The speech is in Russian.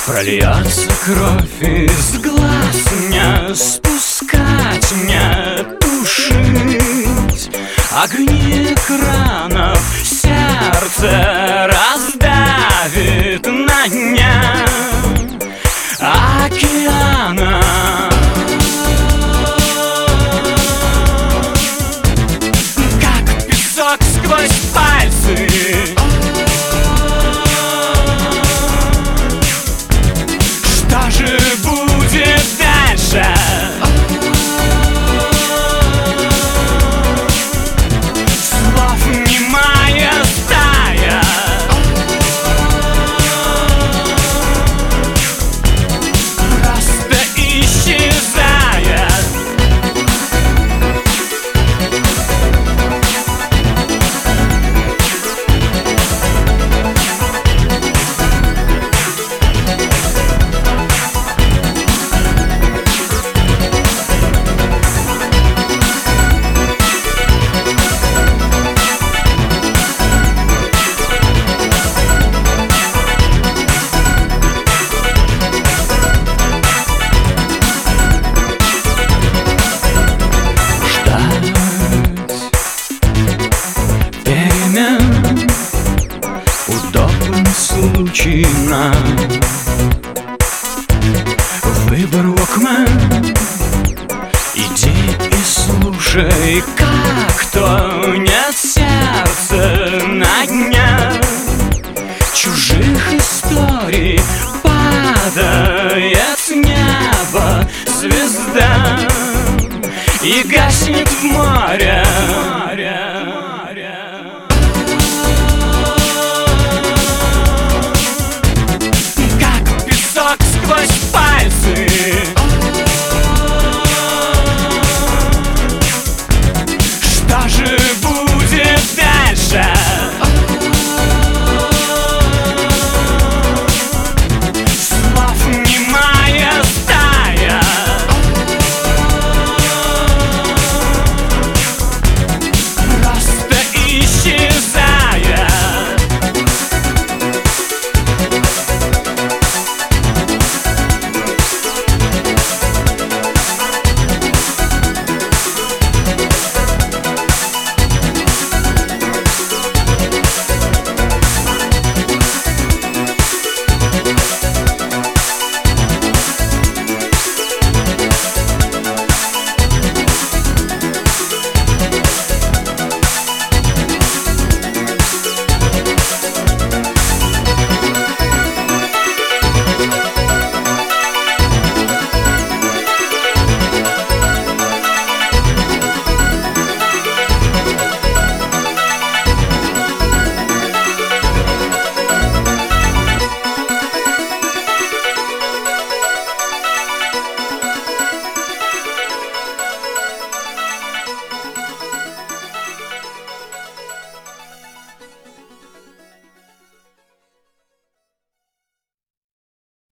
Прольется кровь из глаз, не спускать, не тушить огни экранов, сердце раздавит на дня океана. Как песок сквозь пальцы, что же будет дальше? Слов немая стая, просто исчезает. Удобный случай на выбор Walkman. Иди и слушай, как тонет сердце на дне чужих историй. Падает с неба звезда и гаснет в море. Как песок сквозь